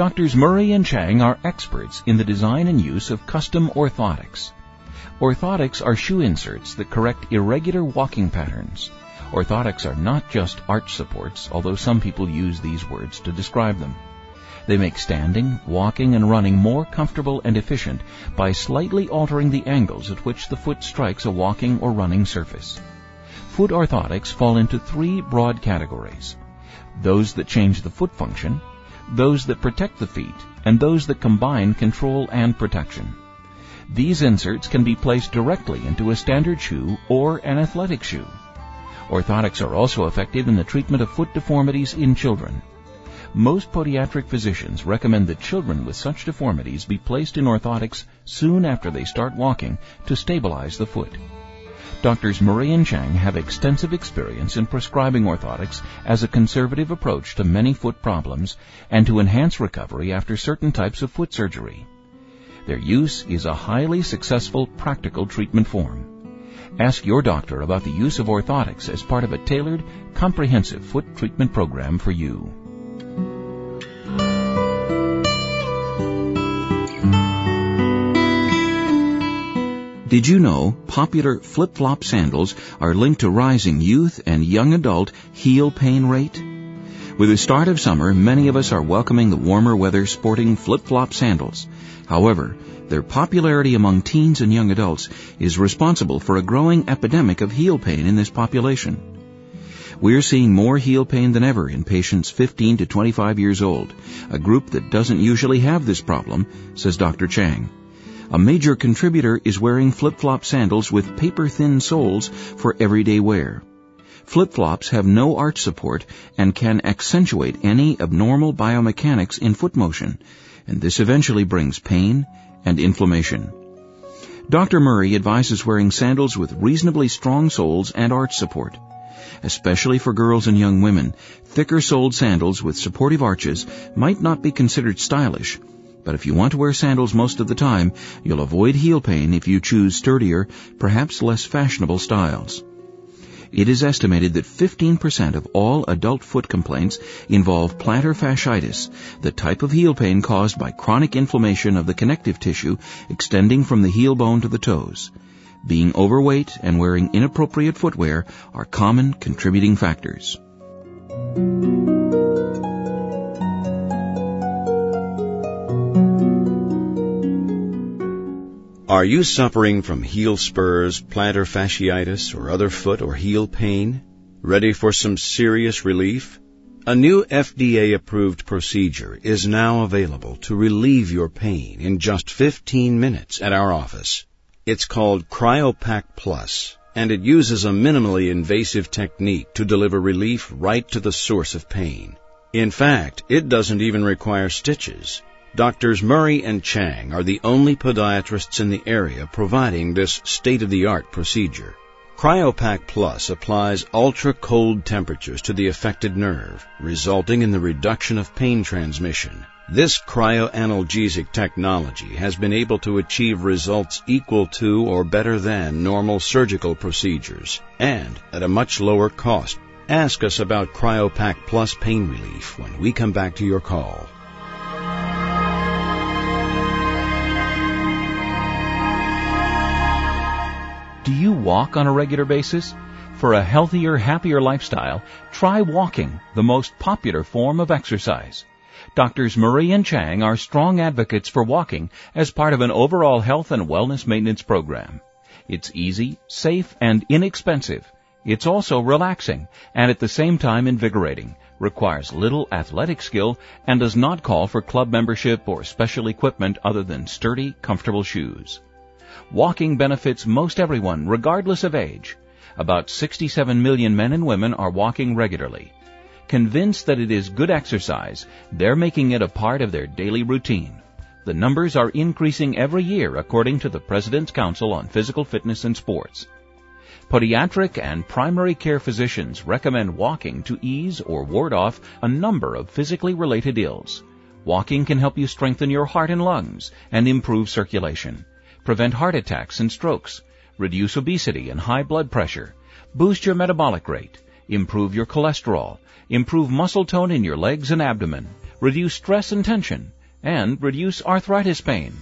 Doctors Murray and Chang are experts in the design and use of custom orthotics. Orthotics are shoe inserts that correct irregular walking patterns. Orthotics are not just arch supports, although some people use these words to describe them. They make standing, walking, and running more comfortable and efficient by slightly altering the angles at which the foot strikes a walking or running surface. Foot orthotics fall into three broad categories: those that change the foot function, those that protect the feet, and those that combine control and protection. These inserts can be placed directly into a standard shoe or an athletic shoe. Orthotics are also effective in the treatment of foot deformities in children. Most podiatric physicians recommend that children with such deformities be placed in orthotics soon after they start walking to stabilize the foot. Doctors Murray and Chang have extensive experience in prescribing orthotics as a conservative approach to many foot problems and to enhance recovery after certain types of foot surgery. Their use is a highly successful, practical treatment form. Ask your doctor about the use of orthotics as part of a tailored, comprehensive foot treatment program for you. Did you know popular flip-flop sandals are linked to rising youth and young adult heel pain rate? With the start of summer, many of us are welcoming the warmer weather sporting flip-flop sandals. However, their popularity among teens and young adults is responsible for a growing epidemic of heel pain in this population. We're seeing more heel pain than ever in patients 15 to 25 years old, a group that doesn't usually have this problem, says Dr. Chang. A major contributor is wearing flip-flop sandals with paper-thin soles for everyday wear. Flip-flops have no arch support and can accentuate any abnormal biomechanics in foot motion, and this eventually brings pain and inflammation. Dr. Murray advises wearing sandals with reasonably strong soles and arch support. Especially for girls and young women, thicker-soled sandals with supportive arches might not be considered stylish, but if you want to wear sandals most of the time, you'll avoid heel pain if you choose sturdier, perhaps less fashionable styles. It is estimated that 15% of all adult foot complaints involve plantar fasciitis, the type of heel pain caused by chronic inflammation of the connective tissue extending from the heel bone to the toes. Being overweight and wearing inappropriate footwear are common contributing factors. Are you suffering from heel spurs, plantar fasciitis, or other foot or heel pain? Ready for some serious relief? A new FDA-approved procedure is now available to relieve your pain in just 15 minutes at our office. It's called CryoPac Plus, and it uses a minimally invasive technique to deliver relief right to the source of pain. In fact, it doesn't even require stitches. Doctors Murray and Chang are the only podiatrists in the area providing this state-of-the-art procedure. CryoPac Plus applies ultra-cold temperatures to the affected nerve, resulting in the reduction of pain transmission. This cryoanalgesic technology has been able to achieve results equal to or better than normal surgical procedures, and at a much lower cost. Ask us about CryoPac Plus pain relief when we come back to your call. Do you walk on a regular basis? For a healthier, happier lifestyle, try walking, the most popular form of exercise. Doctors Murray and Chang are strong advocates for walking as part of an overall health and wellness maintenance program. It's easy, safe, and inexpensive. It's also relaxing and at the same time invigorating, requires little athletic skill, and does not call for club membership or special equipment other than sturdy, comfortable shoes. Walking benefits most everyone, regardless of age. About 67 million men and women are walking regularly. Convinced that it is good exercise, they're making it a part of their daily routine. The numbers are increasing every year according to the President's Council on Physical Fitness and Sports. Podiatric and primary care physicians recommend walking to ease or ward off a number of physically related ills. Walking can help you strengthen your heart and lungs and improve circulation, prevent heart attacks and strokes, reduce obesity and high blood pressure, boost your metabolic rate, improve your cholesterol, improve muscle tone in your legs and abdomen, reduce stress and tension, and reduce arthritis pain.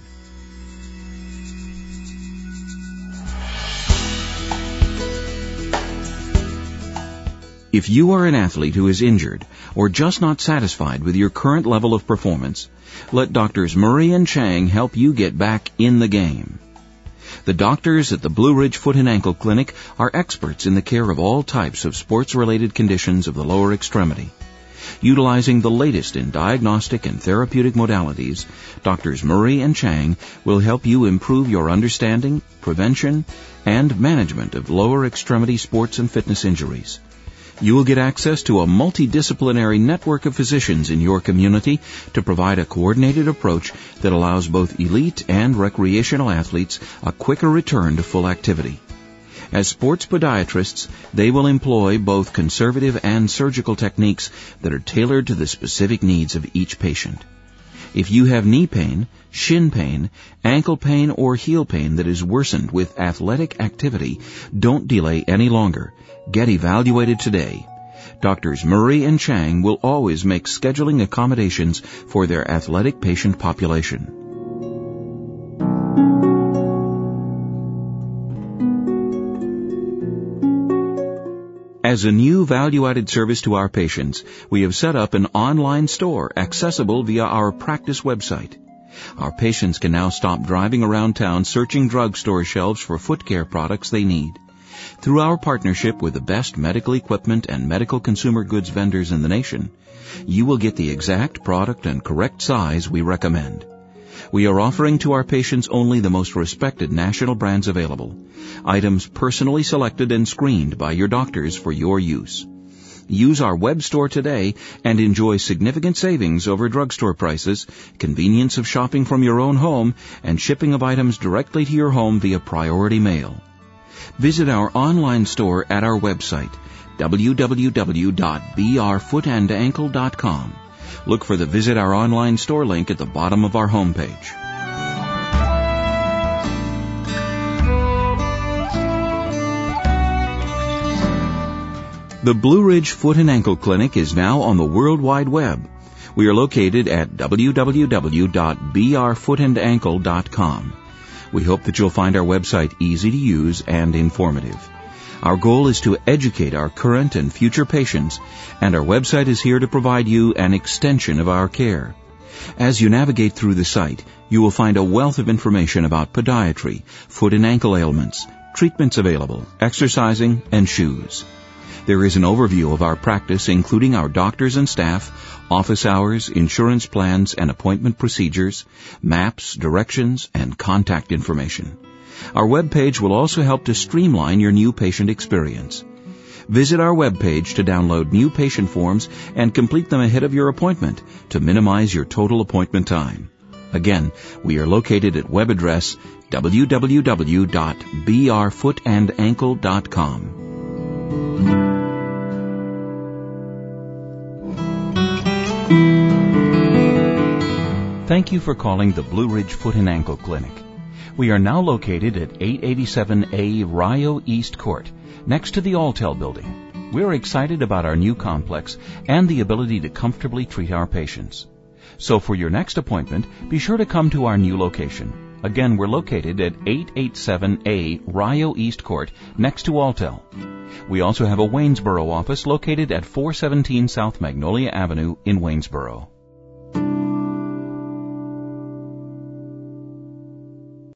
If you are an athlete who is injured or just not satisfied with your current level of performance, let Doctors Murray and Chang help you get back in the game. The doctors at the Blue Ridge Foot and Ankle Clinic are experts in the care of all types of sports-related conditions of the lower extremity. Utilizing the latest in diagnostic and therapeutic modalities, Doctors Murray and Chang will help you improve your understanding, prevention, and management of lower extremity sports and fitness injuries. You will get access to a multidisciplinary network of physicians in your community to provide a coordinated approach that allows both elite and recreational athletes a quicker return to full activity. As sports podiatrists, they will employ both conservative and surgical techniques that are tailored to the specific needs of each patient. If you have knee pain, shin pain, ankle pain, or heel pain that is worsened with athletic activity, don't delay any longer. Get evaluated today. Doctors Murray and Chang will always make scheduling accommodations for their athletic patient population. As a new value-added service to our patients, we have set up an online store accessible via our practice website. Our patients can now stop driving around town searching drugstore shelves for foot care products they need. Through our partnership with the best medical equipment and medical consumer goods vendors in the nation, you will get the exact product and correct size we recommend. We are offering to our patients only the most respected national brands available, items personally selected and screened by your doctors for your use. Use our web store today and enjoy significant savings over drugstore prices, convenience of shopping from your own home, and shipping of items directly to your home via priority mail. Visit our online store at our website, www.brfootandankle.com. Look for the Visit Our Online Store link at the bottom of our homepage. The Blue Ridge Foot and Ankle Clinic is now on the World Wide Web. We are located at www.brfootandankle.com. We hope that you'll find our website easy to use and informative. Our goal is to educate our current and future patients, and our website is here to provide you an extension of our care. As you navigate through the site, you will find a wealth of information about podiatry, foot and ankle ailments, treatments available, exercising, and shoes. There is an overview of our practice, including our doctors and staff, office hours, insurance plans and appointment procedures, maps, directions, and contact information. Our webpage will also help to streamline your new patient experience. Visit our webpage to download new patient forms and complete them ahead of your appointment to minimize your total appointment time. Again, we are located at web address www.brfootandankle.com. Thank you for calling the Blue Ridge Foot and Ankle Clinic. We are now located at 887A Rio East Court, next to the Alltel building. We're excited about our new complex and the ability to comfortably treat our patients. So for your next appointment, be sure to come to our new location. Again, we're located at 887A Rio East Court, next to Alltel. We also have a Waynesboro office located at 417 South Magnolia Avenue in Waynesboro.